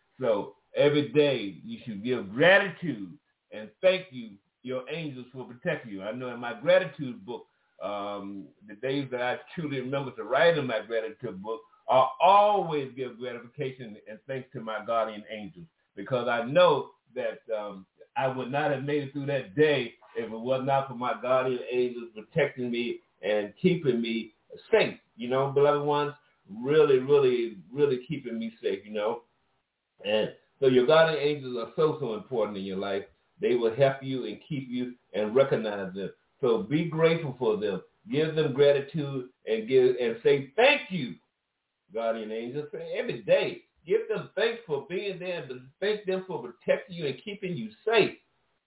So every day you should give gratitude and thank you, your angels, for protecting you. I know in my gratitude book, um, the days that I truly remember to write in my gratitude book, I always give gratification and thanks to my guardian angels, because I know that um, I would not have made it through that day if it was not for my guardian angels protecting me and keeping me safe. You know, beloved ones, really, really, really keeping me safe, you know. And so your guardian angels are so, so important in your life. They will help you and keep you and recognize them. So be grateful for them. Give them gratitude and give and say thank you, guardian angels, every day. Give them thanks for being there, but thank them for protecting you and keeping you safe.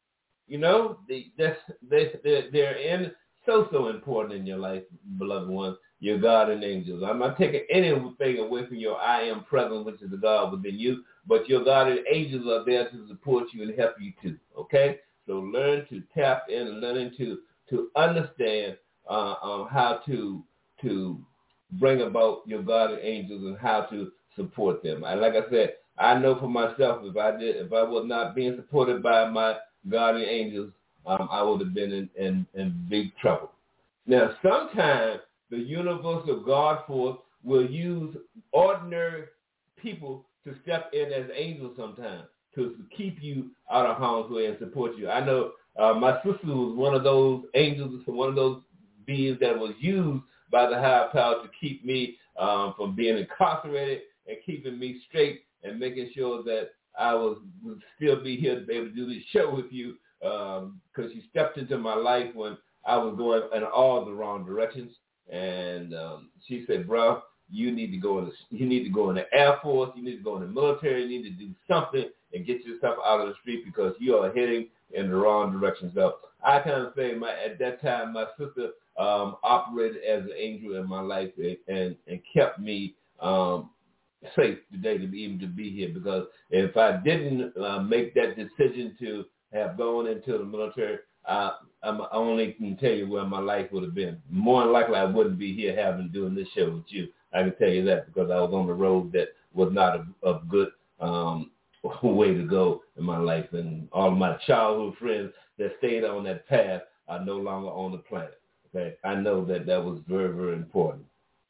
You know, they, that's, they, they're, they're in so, so important in your life, beloved ones, your guardian angels. I'm not taking anything away from your I am present, which is the God within you, but your guardian angels are there to support you and help you too, okay? So learn to tap in and learn to, to understand uh, um, how to, to bring about your guardian angels and how to support them. And like I said, I know for myself, if I did, if I was not being supported by my guardian angels, um, I would have been in, in, in big trouble. Now, sometimes the universal God force will use ordinary people to step in as angels sometimes to keep you out of harm's way and support you. I know uh, my sister was one of those angels, one of those beings that was used by the higher power to keep me um, from being incarcerated and keeping me straight and making sure that I was would still be here to be able to do this show with you, because um, she stepped into my life when I was going in all the wrong directions. And um, she said, bro, you need to go in the, you need to go in the Air Force, you need to go in the military, you need to do something and get yourself out of the street because you are heading in the wrong direction. So I kind of say my, at that time, my sister um, operated as an angel in my life and, and, and kept me um, safe today to be even to be here, because if I didn't uh, make that decision to have gone into the military, uh, I'm, I only can tell you where my life would have been. More than likely, I wouldn't be here having doing this show with you. I can tell you that, because I was on the road that was not a, a good um, way to go in my life, and all of my childhood friends that stayed on that path are no longer on the planet. Okay, I know that that was very, very important.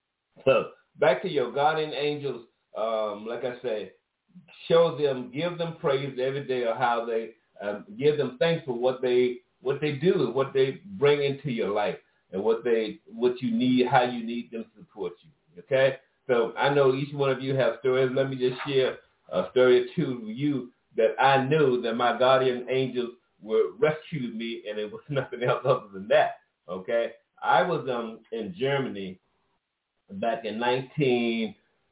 So back to your guardian angels. Um, like I say, show them, give them praise every day of how they um, give them thanks for what they what they do, what they bring into your life, and what they what you need, how you need them to support you. Okay, so I know each one of you have stories. Let me just share a story or two with you that I knew that my guardian angels were rescued me, and it was nothing else other than that. Okay, I was um in Germany back in nineteen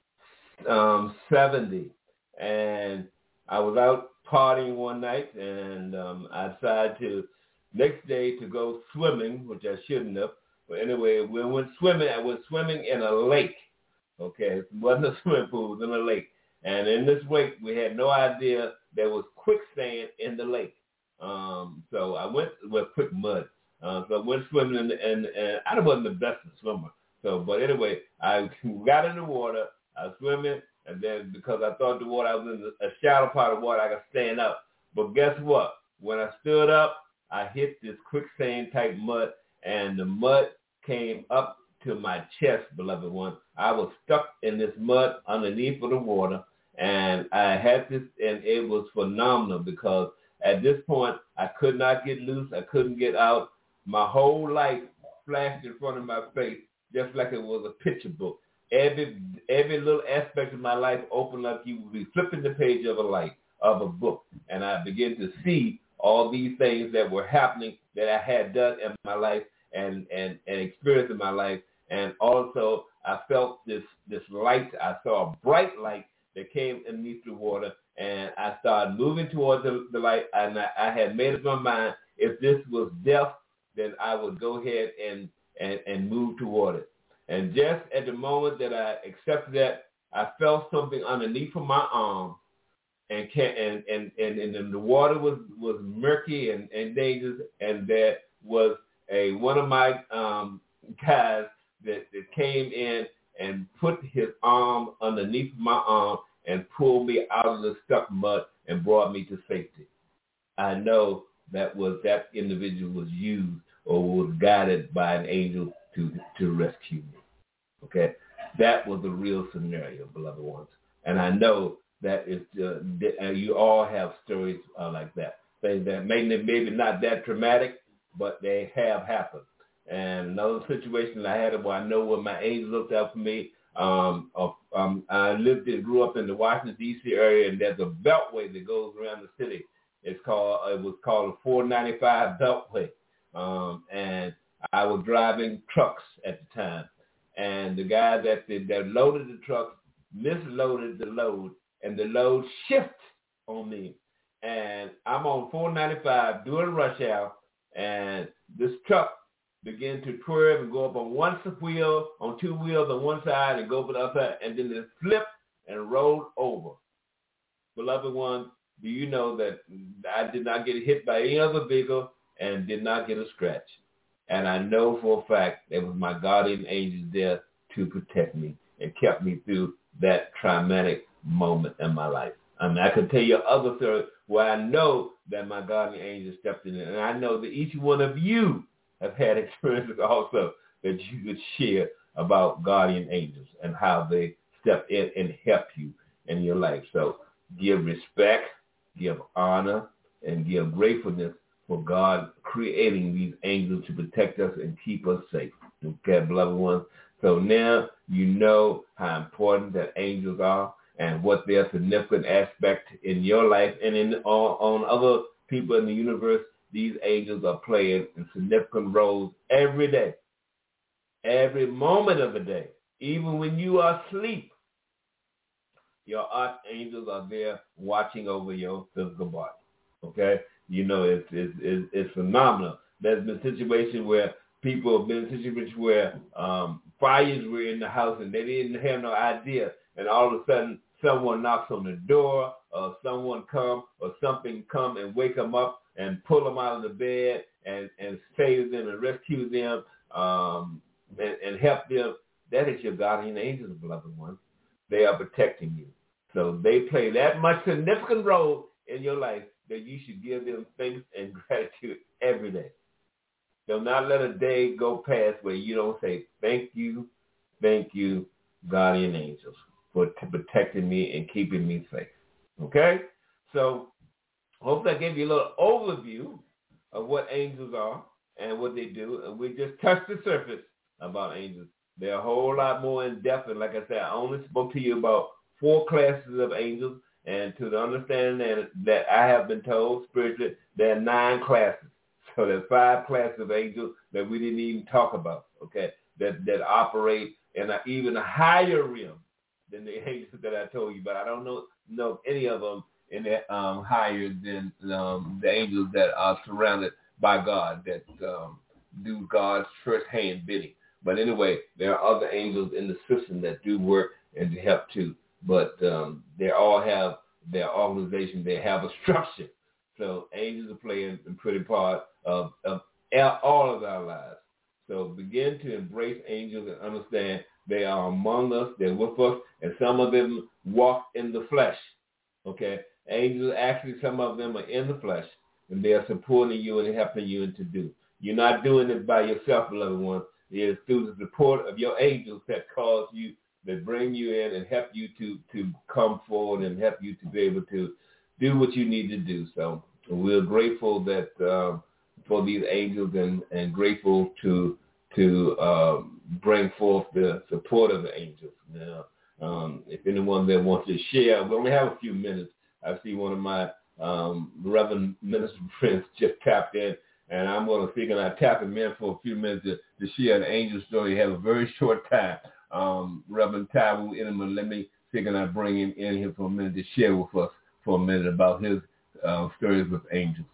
seventy, and I was out partying one night, and um, I decided to next day to go swimming, which I shouldn't have. But anyway, we went swimming. I went swimming in a lake. Okay, it wasn't a swimming pool, it was in a lake. And in this lake, we had no idea there was quicksand in the lake. Um, so I went with quick mud. Uh, so I went swimming, in the, and, and I wasn't the best swimmer. So, but anyway, I got in the water. I was swimming, and then because I thought the water, I was in a shallow part of water, I could stand up. But guess what? When I stood up, I hit this quicksand type mud, and the mud came up to my chest, beloved one. I was stuck in this mud underneath of the water, and I had this, and it was phenomenal because at this point, I could not get loose. I couldn't get out. My whole life flashed in front of my face, just like it was a picture book. Every every little aspect of my life opened up. You would be flipping the page of a light of a book, and I began to see all these things that were happening that I had done in my life and and and experienced in my life, and also I felt this this light. I saw a bright light that came underneath the water, and I started moving towards the, the light, and I, I had made up my mind, if this was death, then I would go ahead and, and, and move toward it. And just at the moment that I accepted that, I felt something underneath of my arm, and and and, and, and the water was, was murky and, and dangerous, and there was a one of my um, guys that, that came in and put his arm underneath my arm and pulled me out of the stuck mud and brought me to safety. I know that was that individual was used or was guided by an angel to to rescue me. Okay, that was a real scenario, beloved ones, and I know that is uh, that, uh, you all have stories uh, like that. Things that maybe maybe not that traumatic, but they have happened. And another situation I had where I know where my angel looked out for me. Um, of, um, I lived and grew up in the Washington D C area, and there's a beltway that goes around the city. It's called it was called the four ninety-five Beltway, um, and I was driving trucks at the time, and the guy that did, that loaded the trucks misloaded the load, and the load shifted on me, and I'm on four ninety-five doing rush hour, and this truck began to twirl and go up on one wheel, on two wheels on one side, and go up on the other side, and then it flipped and rolled over. Beloved ones, do you know that I did not get hit by any other vehicle and did not get a scratch? And I know for a fact that was my guardian angels there to protect me and kept me through that traumatic moment in my life. I mean, I can tell you other stories where I know that my guardian angels stepped in, and I know that each one of you have had experiences also that you could share about guardian angels and how they step in and help you in your life. So give respect, give honor, and give gratefulness for God creating these angels to protect us and keep us safe. Okay, beloved ones. So now you know how important that angels are and what their significant aspect in your life and in on, on other people in the universe. These angels are playing significant roles every day, every moment of the day. Even when you are asleep, your archangels are there watching over your physical body. Okay? You know, it's, it's, it's, it's phenomenal. There's been situations where people have been in situations where um, fires were in the house and they didn't have no idea. And all of a sudden, someone knocks on the door or someone come or something come and wake them up and pull them out of the bed and, and save them and rescue them um, and, and help them. That is your guardian angels, beloved ones. They are protecting you. So they play that much significant role in your life that you should give them thanks and gratitude every day. Do not let a day go past where you don't say, thank you, thank you, guardian angels, for t- protecting me and keeping me safe. Okay? So hopefully I gave you a little overview of what angels are and what they do. And we just touched the surface about angels. They're a whole lot more in depth. And like I said, I only spoke to you about four classes of angels. And to the understanding that, that I have been told spiritually, there are nine classes. So there's five classes of angels that we didn't even talk about, okay, that, that operate in an even higher realm than the angels that I told you about. I don't know, know any of them in that um, higher than um, the angels that are surrounded by God, that um, do God's first-hand bidding. But anyway, there are other angels in the system that do work and to help too. But um, they all have their organization. They have a structure. So angels are playing a pretty part of, of all of our lives. So begin to embrace angels and understand they are among us. They're with us. And some of them walk in the flesh. Okay? Angels, actually, some of them are in the flesh. And they are supporting you and helping you to do. You're not doing it by yourself, beloved one. It is through the support of your angels that cause you, that bring you in and help you to, to come forward and help you to be able to do what you need to do. So we're grateful that um, for these angels and, and grateful to to uh, bring forth the support of the angels. Now, um, if anyone there wants to share, we only have a few minutes. I see one of my um, Reverend Minister friends just tapped in, and I'm going to figure out tap him in for a few minutes to, to share an angel story. He has a very short time. Um, Reverend Taiwo Inman, let me figure out bring him in here for a minute to share with us for a minute about his uh, stories with angels.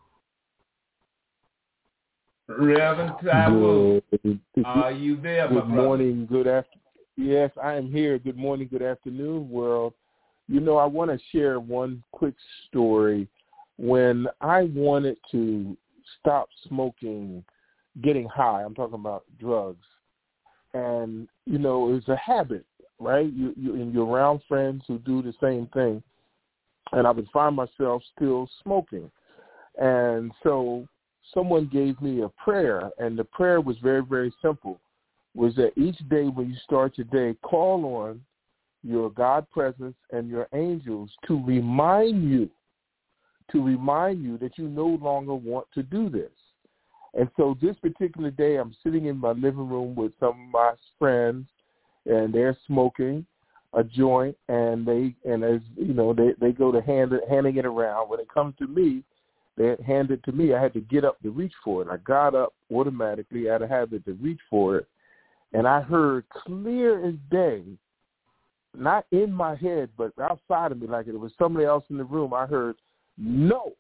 Reverend Taiwo, are you there, my Good brother? morning, good afternoon. Yes, I am here. Good morning, good afternoon, world. You know, I want to share one quick story. When I wanted to stop smoking, getting high, I'm talking about drugs, and, you know, it's a habit, right? You, you, and you're around friends who do the same thing, and I would find myself still smoking. And so someone gave me a prayer, and the prayer was very, very simple, was that each day when you start your day, call on your God presence and your angels to remind you, to remind you that you no longer want to do this. And so this particular day, I'm sitting in my living room with some of my friends, and they're smoking a joint, and they, and as you know, they, they go to hand it, handing it around. When it comes to me, they hand it to me. I had to get up to reach for it. I got up automatically out of habit to reach for it, and I heard clear as day, not in my head, but outside of me, like it was somebody else in the room, I heard, no.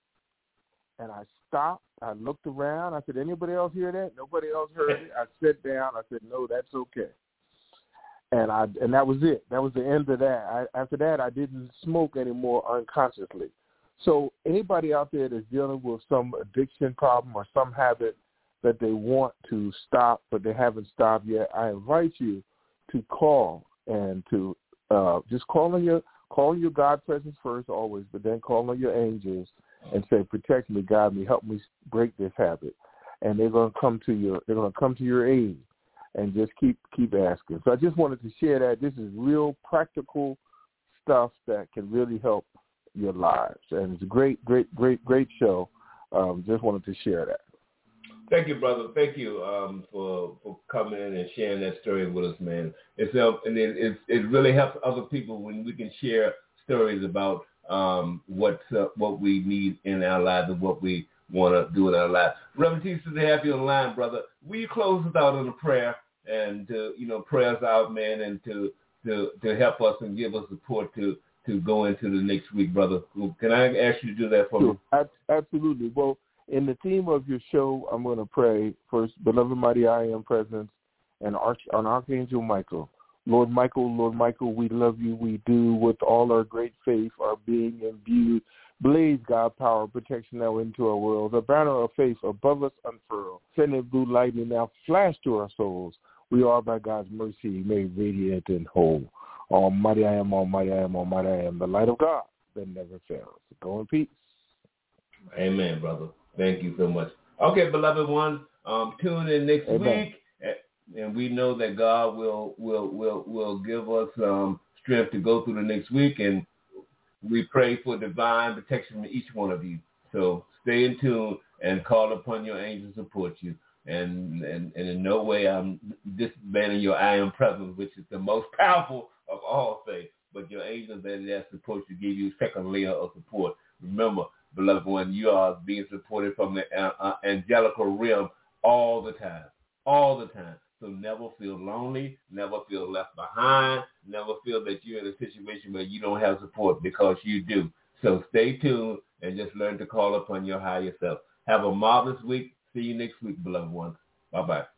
And I stopped. I looked around. I said, anybody else hear that? Nobody else heard it. I sat down. I said, no, that's okay. And I and that was it. That was the end of that. I, after that, I didn't smoke anymore unconsciously. So anybody out there that's dealing with some addiction problem or some habit that they want to stop but they haven't stopped yet, I invite you to call and to uh, just call on your call on your God presence first always, but then call on your angels and say, protect me, guide me, help me break this habit. And they're going to come to your they're going to come to your aid, and just keep keep asking. So I just wanted to share that. This is real practical stuff that can really help your lives, and it's a great, great, great, great show. Um, just wanted to share that. Thank you, brother. Thank you um, for for coming in and sharing that story with us, man. It's uh, and it, it it really helps other people when we can share stories about um, what uh, what we need in our lives and what we want to do in our lives. Reverend T, to have you on the line, brother. Will you close us out in a prayer and to you know pray us out, man, and to to to help us and give us support to. to go into the next week, brother. Can I ask you to do that for sure. me? Absolutely. Well, in the theme of your show, I'm going to pray first, beloved mighty I am presence, and Arch, on Archangel Michael. Lord Michael, Lord Michael, we love you. We do with all our great faith, our being imbued. Blaze God power, protection now into our world. The banner of faith above us unfurl. Send it blue lightning now flash to our souls. We are by God's mercy made radiant and whole. Almighty I am, almighty I am, almighty I am, the light of God that never fails. Go in peace. Amen, brother. Thank you so much. Okay, beloved ones, um, tune in next Amen. week, and we know that God will will will will give us um, strength to go through the next week, and we pray for divine protection from each one of you. So stay in tune and call upon your angels to support you. And, and, and in no way I'm disbanding your I am presence, which is the most powerful of all things. But your angels that are supposed to give you a second layer of support. Remember, beloved one, you are being supported from the uh, uh, angelical realm all the time, all the time. So never feel lonely, never feel left behind, never feel that you're in a situation where you don't have support, because you do. So stay tuned and just learn to call upon your higher self. Have a marvelous week. See you next week, beloved ones. Bye-bye.